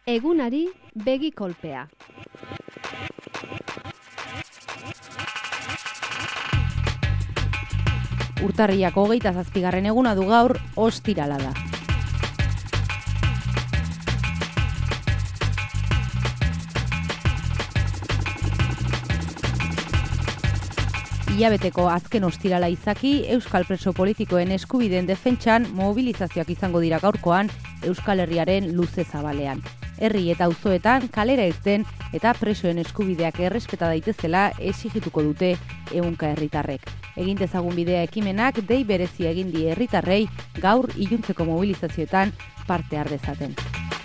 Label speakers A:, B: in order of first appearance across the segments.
A: Egunari begi kolpea.
B: Urtarriak 27. eguna du gaur, ostirala da. Hilabeteko azken ostirala izaki, euskal preso politikoen eskubideen defentsan mobilizazioak izango dira gaurkoan Euskal Herriaren luze zabalean. Herri eta auzoetan kalera irten eta presoen eskubideak errespeta daitezela exigituko dute ehunka herritarrek. Egin dezagun bidea ekimenak dei berezia egin die herritarrei gaur iluntzeko mobilizazioetan parte har dezaten.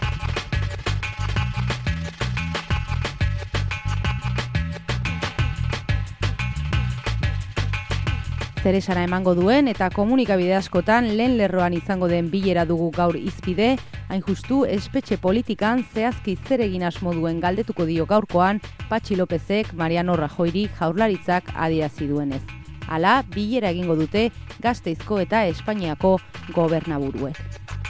B: Zeresana emango duen eta komunikabide askotan lehen lerroan izango den bilera dugu gaur hizpide, hain justu espetxe politikan zehazki zer egin asmo duen galdetuko dio gaurkoan Patxi Lopezek Mariano Rajoyri Jaurlaritzak adierazi duenez. Hala, bilera egingo dute Gasteizko eta Espainiako gobernaburuek.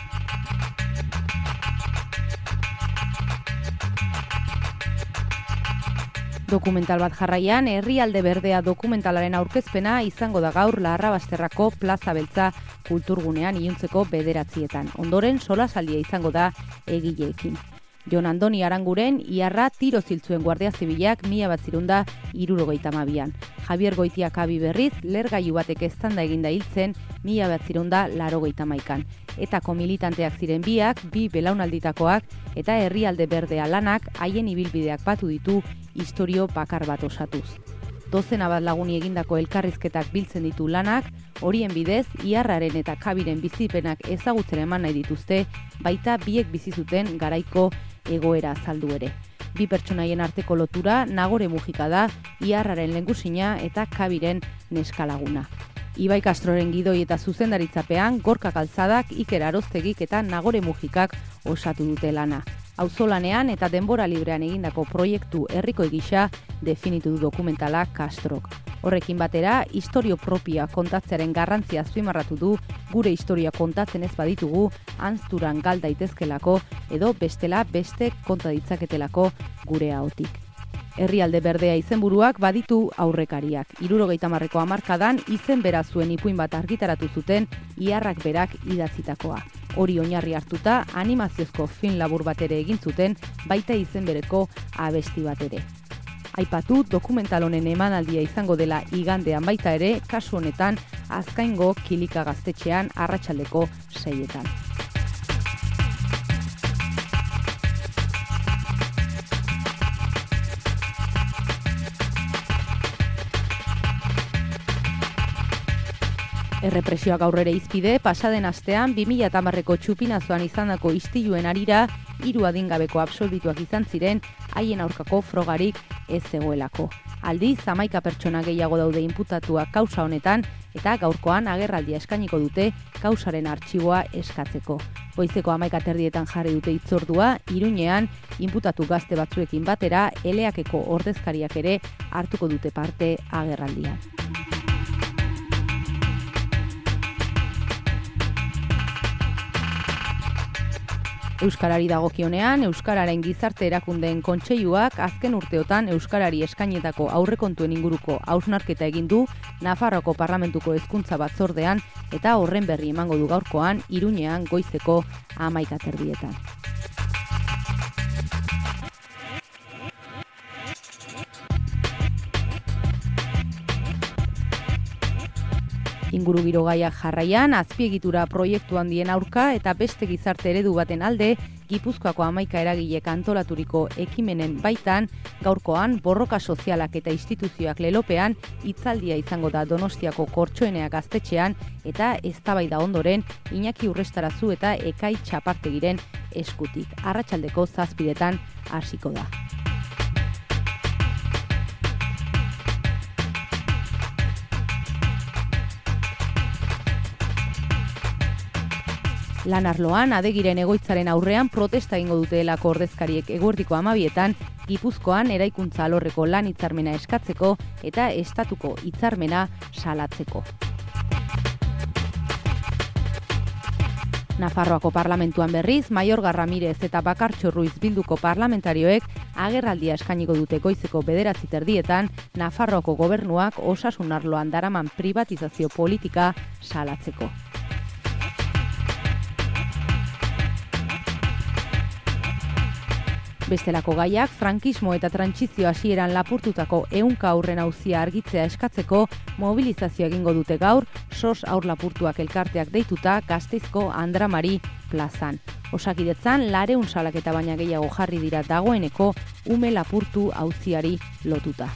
B: Dokumental bat jarraian, Herrialde Berdea dokumentalaren aurkezpena izango da gaur Larrabasterrako Plaza Beltza kulturgunean iluntzeko 9:00. Ondoren solasaldia izango da egileekin. Jon Andoni Aranguren iarra tiro ziltzuen Guardia Zibilak 1972an. Javier Goitiakabi berriz lehergailu batek eztanda eginda hiltzen 1981an. Etako militanteak ziren biak, bi belaunalditakoak eta Herrialde Berdea lanak haien ibilbideak batu ditu istorio bakar bat osatuz. Dozena bat laguni egindako elkarrizketak biltzen ditu lanak, horien bidez, iarraren eta kabiren bizipenak ezagutzen eman nahi dituzte, baita biek bizi zuten garaiko egoera azaldu ere. Bi pertsonaien arteko lotura Nagore Mujika da, iarraren lehengusina eta kabiren neskalaguna. Ibai Castroren gidoi eta zuzendaritzapean, Gorka Kalzadak, Iker Aroztegik eta Nagore Mujikak osatu dute lana. Auzolanean eta denbora librean egindako proiektu herrikoi gisa definitu du dokumentala Castrok. Horrekin batera, istorio propia kontatzearen garrantzia azpimarratu du, gure historia kontatzen ez baditugu, anzturan gal daitezkelako edo bestela beste konta ditzaketelako gure ahotik. Herrialde Berdea izenburuak baditu aurrekariak. 70ko hamarkadan izen bera zuen ipuin bat argitaratu zuten iarrak berak idatzitakoa. Hori oinarri hartuta animaziozko film labur bat ere egin zuten, baita izen bereko abesti bat ere. Aipatu dokumental honen emanaldia izango dela igandean baita ere, kasu honetan Azkaingo Kilika gaztetxean arratsaldeko 6:00. Errepresioak aurrera izpide, pasaden astean 2010ko txupinazoan izandako istiluen harira 3 adingabeko absolbituak izan ziren haien aurkako frogarik ez zegoelako. Aldiz, 11 pertsona gehiago daude inputatuak kausa honetan eta gaurkoan agerraldia eskainiko dute kausaren artxiboa eskatzeko. Goizeko 11:30 jarri dute hitzordua, Iruñean inputatu gazte batzuekin batera Eleakeko ordezkariak ere hartuko dute parte agerraldian. Euskarari dagokionean, Euskararen gizarte erakundeen kontseiluak azken urteotan Euskarari eskainetako aurrekontuen inguruko hausnarketa egin du Nafarroako Parlamentuko Hezkuntza Batzordean eta horren berri emango du gaurkoan Iruñean goizeko 11:30. Ingurugiro gaiak jarraian, azpiegitura proiektu handien aurka eta beste gizarte eredu baten alde, Gipuzkoako 11 eragilek antolaturiko ekimenen baitan, gaurkoan borroka sozialak eta instituzioak lelopean hitzaldia izango da Donostiako Kortxoenea gaztetxean eta eztabaida ondoren Iñaki Urrestarazu eta Ekai Txapartegiren eskutik. Arratsaldeko 7:00 hasiko da. Lan arloan, adegiren egoitzaren aurrean protesta egingo dutelako ordezkariek eguerdiko 12:00 Gipuzkoan eraikuntza alorreko lan hitzarmena eskatzeko eta estatuko hitzarmena salatzeko. Nafarroako parlamentuan berriz, Maiorga Ramirez eta Bakartxo Ruiz Bilduko parlamentarioek agerraldia eskainiko dute goizeko 9:30 Nafarroako gobernuak osasun arloan daraman privatizazio politika salatzeko. Bestelako gaiak, frankismo eta trantsizio hasieran lapurtutako 100 aurren auzia argitzea eskatzeko mobilizazio egingo dute gaur, SOS Haur Lapurtuak elkarteak deituta Gasteizko Andra Mari plazan. Osakidetzan 200 salaketa baina gehiago jarri dira dagoeneko ume lapurtu auziari lotuta.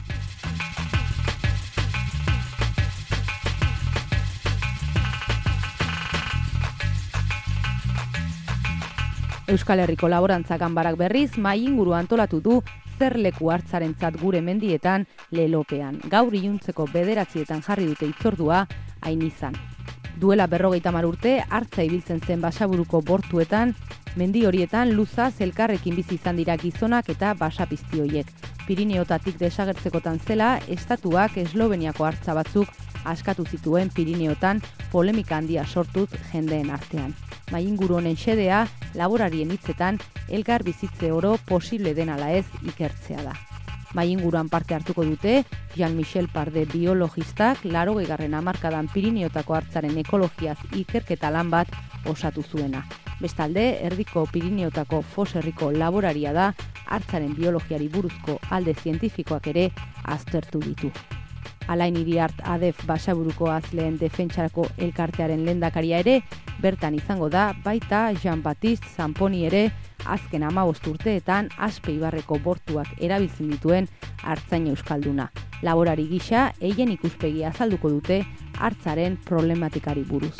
B: Euskal Herriko Laborantza Ganbarak berriz mahai inguru antolatu du zer leku hartzarentzat gure mendietan lelopean. Gaur iluntzeko 9:00 jarri dute hitzordua hain izan. Duela 50 urte hartza ibiltzen zen Basaburuko bortuetan, mendi horietan luzaz elkarrekin bizi izan dira gizonak eta basapizti horiek. Pirineotatik desagertzekotan zela, estatuak Esloveniako hartza batzuk askatu zituen Pirineotan polemika handia sortuz jendeen artean. Mahai-inguru honen xedea, laborarien hitzetan, elkar bizitze oro posible den ala ez ikertzea da. Mahai-inguruan parte hartuko dute, Jean-Michel Parde biologistak 80. hamarkadan Pirineotako hartzaren ekologiaz ikerketa lan bat osatu zuena. Bestalde, erdiko Pirineotako Fos herriko laboraria da, hartzaren biologiari buruzko alde zientifikoak ere aztertu ditu. Alain Iriart Adef Basaburuko azleen defentsarako elkartearen lehendakaria ere, bertan izango da, baita Jean-Baptiste Zamponi ere, azken 15 urteetan Aspe Ibarreko bortuak erabiltzen dituen hartzain euskalduna. Laborari gisa, eien ikuspegi azalduko dute hartzaren problematikari buruz.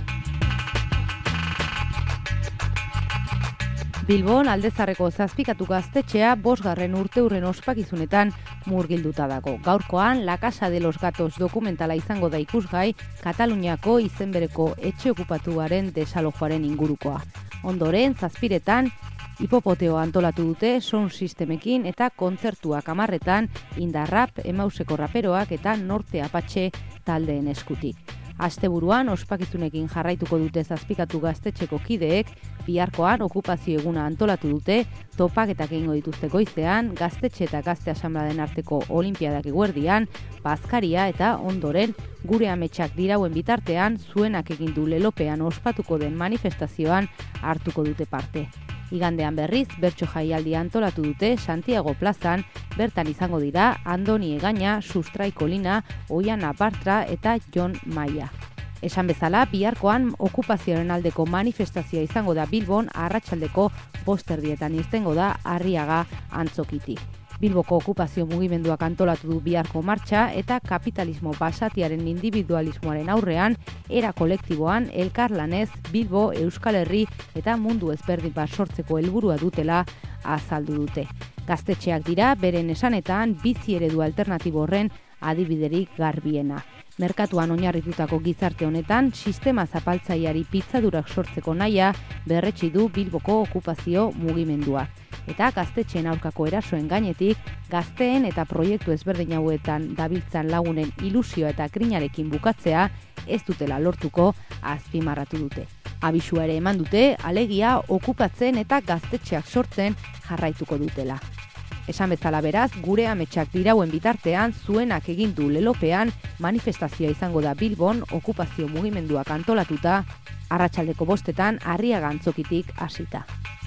B: Bilbon Aldezarreko Zazpikatu gaztetxea 5. urteurren ospakizunetan murgilduta dago. Gaurkoan La Casa de los Gatos dokumentala izango da ikusgai Kataluniako izenbereko etxe okupatuaren desalojoaren ingurukoa. Ondoren, 7:00 hipopoteo antolatu dute sound sistemekin eta kontzertuak 10:00 Indarrap, Emauseko raperoak eta Norte Apatxe taldeen eskutik. Asteburuan ospakizunekin jarraituko dute Zazpikatu gaztetxeko kideek, biharkoan okupazio eguna antolatu dute, topaketak egingo dituzte goizean, gaztetxe eta gazte asanbladen arteko olinpiadak eguerdian, bazkaria eta ondoren gure ametsak dirauen bitartean zuenak egindu lelopean ospatuko den manifestazioan hartuko dute parte. Igandean berriz, bertso jaialdia antolatu dute Santiago plazan, bertan izango dira Andoni Egaña, Sustrai Kolina, Oiana Bartra eta Jon Maia. Esan bezala, biharkoan okupazioaren aldeko manifestazioa izango da Bilbon, arratsaldeko 5:00 irtengo da Arriaga antzokitik. Bilboko okupazio mugimenduak antolatu du biharko martxa eta kapitalismo basatiaren individualismoaren aurrean, era kolektiboan, elkarlanez, Bilbo, Euskal Herri eta mundu ezberdin bat sortzeko helburua dutela azaldu dute. Gaztetxeak dira, beren esanetan, bizi eredu alternatibo horren adibiderik garbiena. Merkatuan oinarritutako gizarte honetan, sistema zapaltzaileari pitzadurak sortzeko nahia berretsi du Bilboko okupazio mugimenduak. Eta gaztetxeen aurkako erasoen gainetik, gazteen eta proiektu ezberdin hauetan dabiltzan lagunen ilusioa eta krinarekin bukatzea ez dutela lortuko azpimarratu dute. Abisua ere eman dute, alegia okupatzen eta gaztetxeak sortzen jarraituko dutela. Esan bezala beraz, gure ametsak dirauen bitartean zuenak egin du lelopean manifestazioa izango da Bilbon okupazio mugimenduak antolatuta, arratsaldeko 5:00 Arriaga antzokitik hasita.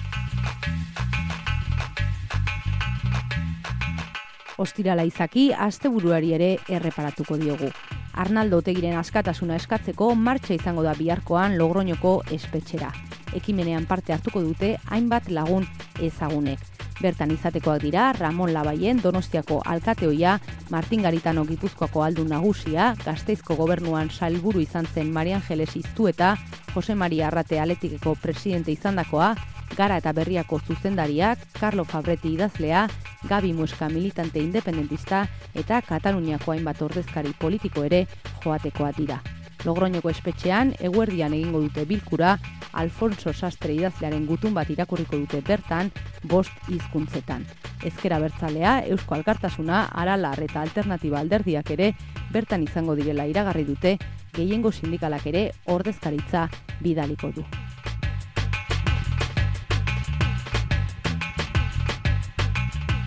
B: Ostirala izaki, asteburuari ere erreparatuko diogu. Arnaldo Otegiren askatasuna eskatzeko martxa izango da biharkoan Logroñoko espetxera. Ekimenean parte hartuko dute hainbat lagun ezagunek. Bertan izatekoak dira Ramon Labaien Donostiako alkateoia, Martin Garitano Gipuzkoako aldun nagusia, Gasteizko gobernuan sailburu izan zen Mari Angeles Iztueta, Jose Maria Arrate Athleticeko presidente izandakoa, Gara eta Berriako zuzendariak, Carlo Fabretti idazlea, Gabi Mueska militante independentista eta Kataluniako hainbat ordezkari politiko ere joatekoa dira. Logroñoko espetxean, eguerdian egingo dute bilkura, Alfonso Sastre idazlearen gutun bat irakurriko dute bertan, 5 hizkuntzetan. Ezker Abertzalea, Eusko Alkartasuna, Aralar eta Alternatiba alderdiak ere bertan izango direla iragarri dute, gehiengo sindikalak ere ordezkaritza bidaliko du.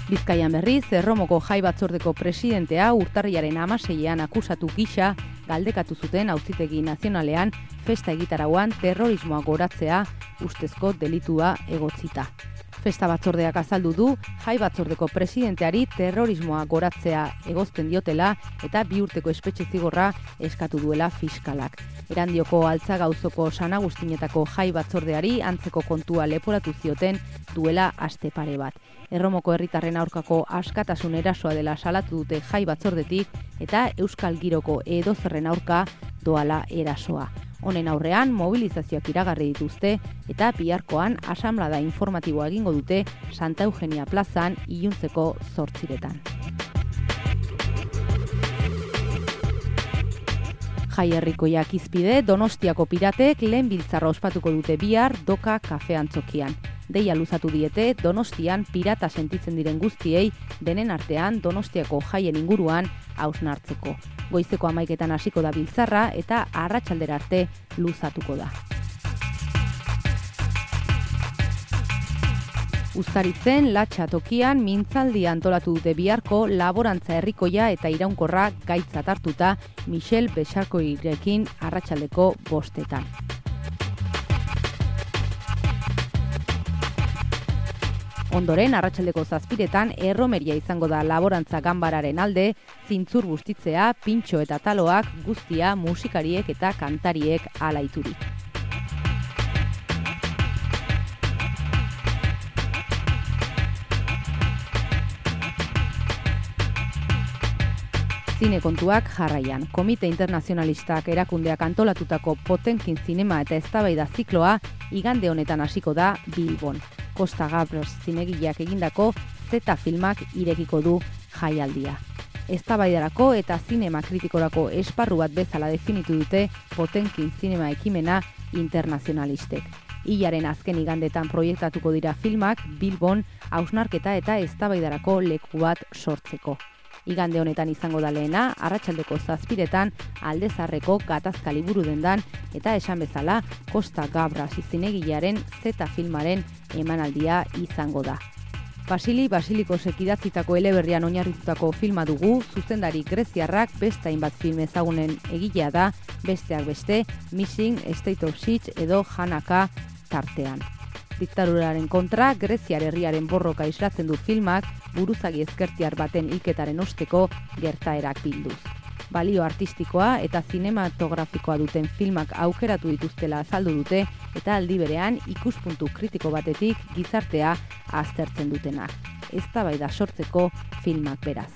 B: Bizkaian berriz, Erromoko Jai Batzordeko presidentea urtarrilaren 16an akusatu gisa galdekatu zuten Auzitegi Nazionalean festa egitarauan terrorismoa goratzea ustezko delitua egotzita. Festa batzordeak azaldu du Jai Batzordeko presidenteari terrorismoa goratzea egozten diotela eta 2 urteko espetxe zigorra eskatu duela fiskalak. Erandioko Altzagauzoko San Agustinetako Jai Batzordeari antzeko kontua leporatu zioten duela aste pare bat. Erromoko herritarren aurkako askatasun erasoa dela salatu dute Jai Batzordetik eta Euskal Giroko edozerren aurka doala erasoa. Honen aurrean mobilizazioak iragarri dituzte eta biharkoan asanblada informatiboa egingo dute Santa Eugenia plazan iluntzeko 8:00. Jai herrikoiak izpide Donostiako piratek lehen biltzarra ospatuko dute bihar Doka kafe antzokian. Deia luzatu diete Donostian pirata sentitzen diren guztiei denen artean Donostiako jaien inguruan hausnartzeko. Goizeko 11:00 hasiko da biltzarra eta arratsaldera arte luzatuko da. Uztaritzen Latxa tokian mintzaldi antolatu dute biharko laborantza herrikoia eta iraunkorra gaitzat hartuta Michel Besarkoirekin arratsaldeko 5:00. Ondoren, arratsaldeko 7:00 erromeria izango da laborantza ganbararen alde, zintzur bustitzea, pintxo eta taloak guztia musikariek eta kantariek alaiturik. Zine kontuak jarraian. Komite Internazionalistak erakundeak antolatutako Potenkin zinema eta eztabaida zikloa igande honetan hasiko da Bilbon. Costa Gavras zinegileak egindako Z filmak irekiko du jaialdia. Eztabaidarako eta zinema kritikorako esparru bat bezala definitu dute Potenkin zinema ekimena internazionalistek. Hilaren azken igandetan proiektatuko dira filmak Bilbon hausnarketa eta eztabaidarako leku bat sortzeko. Igande honetan izango da lehena, arratsaldeko 7:00 Aldezarreko gatazka liburu dendan eta esan bezala Costa Gavras zinegilearen Z filmaren emanaldia izango da. Basilikosek idatzitako eleberrian oinarritutako filma dugu, zuzendari greziarrak beste hainbat film ezagunen egilea da, besteak beste, Missing, State of Siege edo Hanaka tartean. Diktaduraren kontra, Greziar herriaren borroka islatzen du filmak, buruzagi ezkertiar baten hilketaren osteko gertaerak bilduz. Balio artistikoa eta zinematografikoa duten filmak aukeratu dituztela azaldu dute eta aldi berean ikuspuntu kritiko batetik gizartea aztertzen dutenak. Eztabaida sortzeko filmak beraz.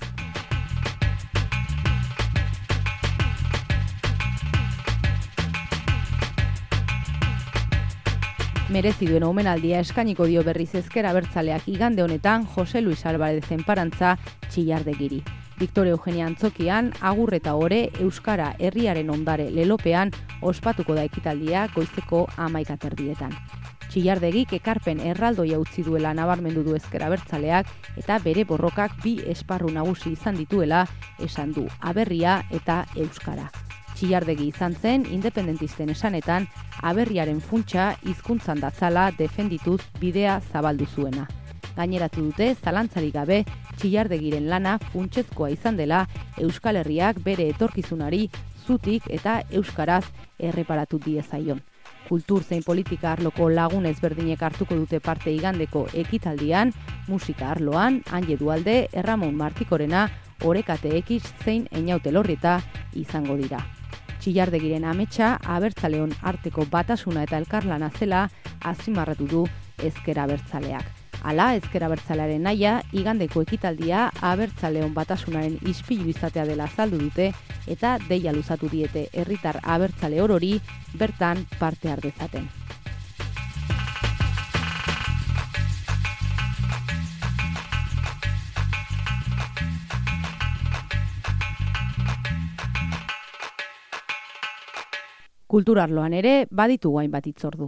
B: Merezi duen omenaldia eskainiko dio berriz ezker abertzaleak igande honetan Jose Luis Alvarezen parantza Txillardegiri. Victoria Eugenia antzokian, agur eta ore Euskara herriaren ondare lelopean ospatuko da ekitaldia goizeko 11:00. Txillardegik ekarpen erraldoia utzi duela nabarmendu du ezker abertzaleak eta bere borrokak 2 esparru nagusi izan dituela esan du, aberria eta euskara. Txillardegi izan zen, independentisten esanetan, aberriaren funtsa hizkuntzan datzala defendituz bidea zabaldu zuena. Gaineratu dute, zalantzarik gabe, Txillardegiren lana funtsezkoa izan dela Euskal Herriak bere etorkizunari zutik eta euskaraz erreparatu diezaion. Kultur zein politika arloko lagun ezberdinek hartuko dute parte igandeko ekitaldian, musika arloan, Anje Dualde, Erramon Martikorena, Orekate X zein Einaute Lorrieta izango dira. Txillardegiren ametsa abertzaleon arteko batasuna eta elkarlana zela azpimarratu du ezker abertzaleak. Hala, ezker abertzalearen nahia, igandeko ekitaldia abertzaleon batasunaren ispilu izatea dela azaldu dute eta deia luzatu diete herritar abertzale orori bertan parte har dezaten. Kulturarloan ere baditu hainbat hitzordu.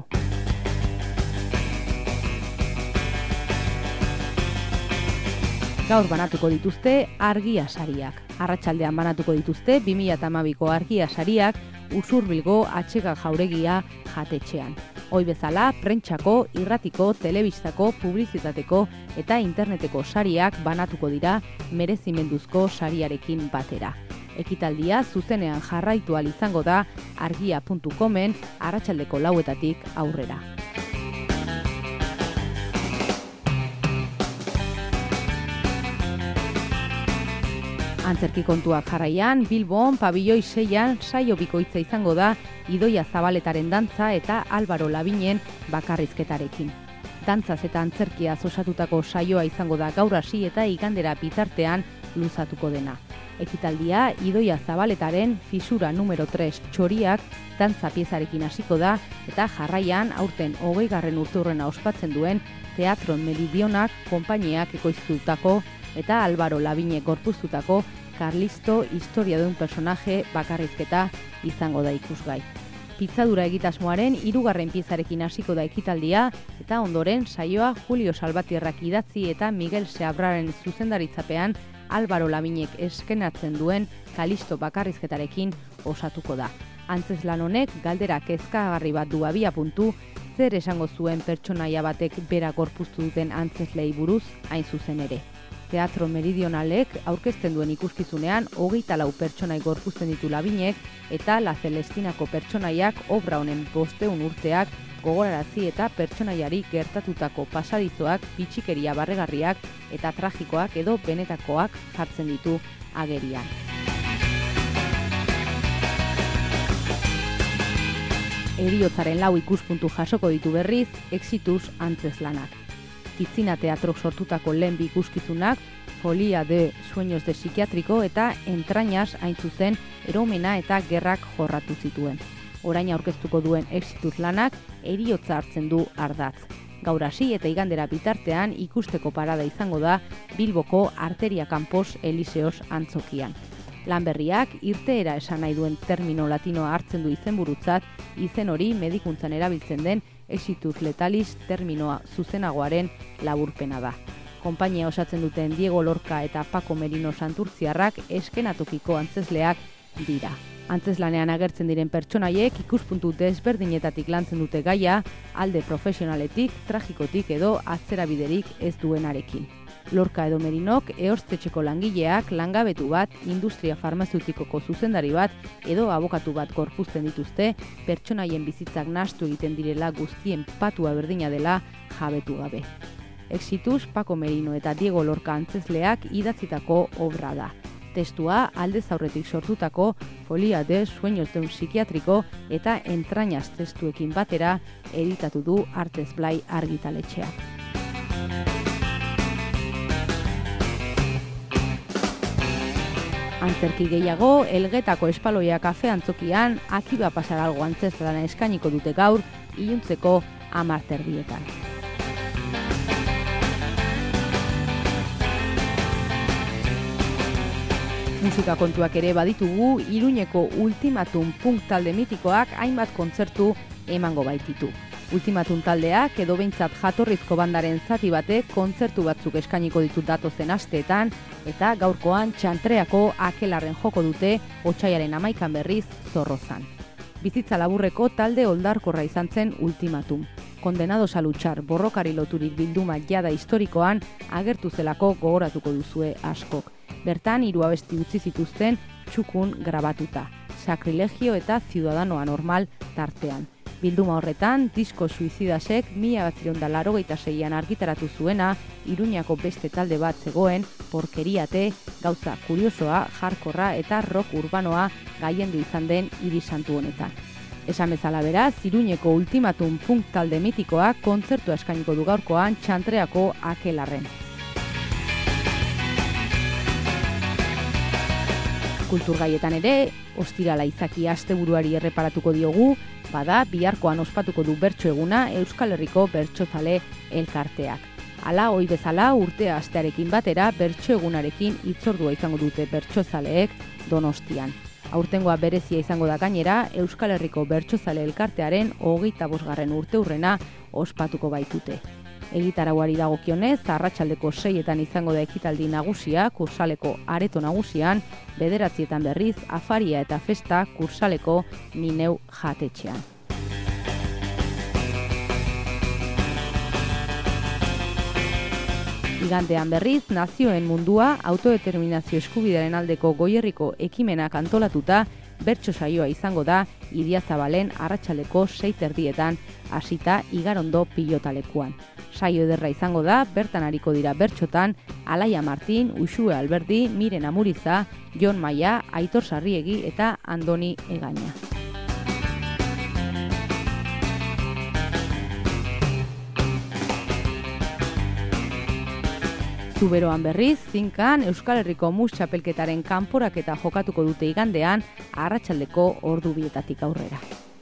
B: Gaur banatuko dituzte argia sariak. Arratsaldean banatuko dituzte 2012ko argia sariak Usurbilgo Atxega Jauregia jatetxean. Hoi bezala, prentsako, irratiko, telebistako, publizitateko eta interneteko sariak banatuko dira merezimenduzko sariarekin batera. Ekitaldia zuzenean jarraitu ahal izango da argia.comen arratsaldeko 4:00 aurrera. Antzerki kontuak jarraian, Bilbon pabilloi 6an saio bikoitza izango da Idoia Zabaletaren dantza eta Álvaro Labinen bakarrizketarekin. Dantzaz eta antzerkiaz osatutako saioa izango da gaur hasi eta igandera bitartean luzatuko dena. Ekitaldia Idoia Zabaletaren Fisura número 3 txoriak dantza piezarekin hasiko da eta jarraian aurten 20. urteurrena ospatzen duen Teatro Meridionak konpainiak ekoiztutako eta Álvaro Labinek gorpuztutako Carlisto historia de un personaje bakarrizketa izango da ikusgai. Pitzadura egitasmoaren 3. piezarekin hasiko da ekitaldia eta ondoren saioa Julio Salvatierrak idatzi eta Miguel Seabraren zuzendaritzapean Álvaro Labinek eskenatzen duen Kalisto bakarrizketarekin osatuko da. Antzezlan honek galdera kezkagarri bat du abiapuntu, zer esango zuen pertsonaia batek bera gorpuztu duten antzezlei buruz hain zuzen ere. Teatro Meridionalek aurkezten duen ikuskizunean 24 pertsonai gorpuzten ditu Labinek eta La Celestinako pertsonaiak obra honen 500 urteak gogorarazi eta pertsonaiari gertatutako pasadizoak, bitxikeria barregarriak eta tragikoak edo benetakoak jartzen ditu agerian. Heriotzaren 4 ikuspuntu jasoko ditu berriz, Exitus antzezlanak. Kitzina Teatrok sortutako lehen bi ikuskizunak, Folia de Sueños de Psikiatriko eta Entrañas hain zuzen eromena eta gerrak jorratu zituen. Orain aurkeztuko duen Exitus lanak heriotza hartzen du ardatz. Gaur hasi eta igandera bitartean ikusteko parada izango da Bilboko Arteria Campos Eliseos antzokian. Lan berriak irteera esan nahi duen termino latinoa hartzen du izenburutzat, izen hori medikuntzan erabiltzen den Exitus letalis terminoa zuzenagoaren laburpena da. Konpainia osatzen duten Diego Lorca eta Paco Merino Santurtziarrak eskenatokiko antzezleak dira. Antzezlanean agertzen diren pertsonaiek ikuspuntu desberdinetatik lantzen dute gaia, alde profesionaletik, tragikotik edo atzerabiderik ez duenarekin. Lorca edo Merinok ehorztetxeko langileak, langabetu bat, industria farmazeutikoko zuzendari bat edo abokatu bat gorpuzten dituzte, pertsonaien bizitzak nahastu egiten direla guztien patua berdina dela jabetu gabe. Exitus, Paco Merino eta Diego Lorca antzezleak idatzitako obra da. Testua aldez aurretik sortutako Folia de Sueños de un Psikiatriko eta Entrañas testuekin batera editatu du Artes Blai argitaletxeak. Antzerki gehiago, Elgetako Espaloia kafe antzokian Akiba Pasaralgo antzezlana eskainiko dute gaur, iluntzeko 10:30. Musika kontuak ere baditugu, Iruñeko Ultimatum punk talde mitikoak hainbat kontzertu emango baititu. Ultimatum taldeak edo behintzat jatorrizko bandaren zati batek kontzertu batzuk eskainiko ditu datozen asteetan eta gaurkoan Txantreako Akelarren joko dute otsaiaren 11 berriz Zorrozan. Bizitza laburreko talde oldarkorra izan zen Ultimatum. Kondenados a luchar borrokari loturik bilduma jada historikoan agertu zelako gogoratuko duzue askok. Bertan 3 abesti utzi zituzten txukun grabatuta, Sacrilegio eta Ciudadano Anormal tartean. Bilduma horretan, Disko Suizidasek 1986an argitaratu zuena, Iruñako beste talde bat zegoen, Porkeriate, gauza kuriosoa, hardkorra eta rock urbanoa gaiendu izan den hiri santu honetan. Esan bezala beraz, Iruñeko Ultimatum punk talde mitikoak kontzertua eskainiko du gaurkoan Txantreako Akelarren. Kulturgaietan ere, ostirala izaki asteburuari erreparatuko diogu, bada biharkoan ospatuko du bertso eguna Euskal Herriko bertsozale elkarteak. Hala, ohi bezala urtea astearekin batera bertso egunarekin hitzordua izango dute bertsozaleek Donostian. Aurtengoa berezia izango da gainera Euskal Herriko bertsozale elkartearen 25. urteurrena ospatuko baitute. Egitarauari dagokionez, arratsaldeko 6etan izango da ekitaldi nagusia Kursaleko areto nagusian, 9etan berriz afaria eta festa Kursaleko Nineu jatetxean. Igandean berriz, nazioen mundua autodeterminazio eskubidearen aldeko goierriko ekimenak antolatuta bertso saioa izango da Idiazabalen arratsaldeko 6:30 hasita Igarondo pilotalekuan. Saio ederra izango da, bertan ariko dira bertsotan Alaia Martin, Uxue Alberdi, Miren Amuriza, Jon Maia, Aitor Sarriegi eta Andoni Egaña. Zuberoan berriz, zinkan Euskal Herriko mus txapelketaren kanporaketa jokatuko dute igandean arratsaldeko ordu 2 aurrera.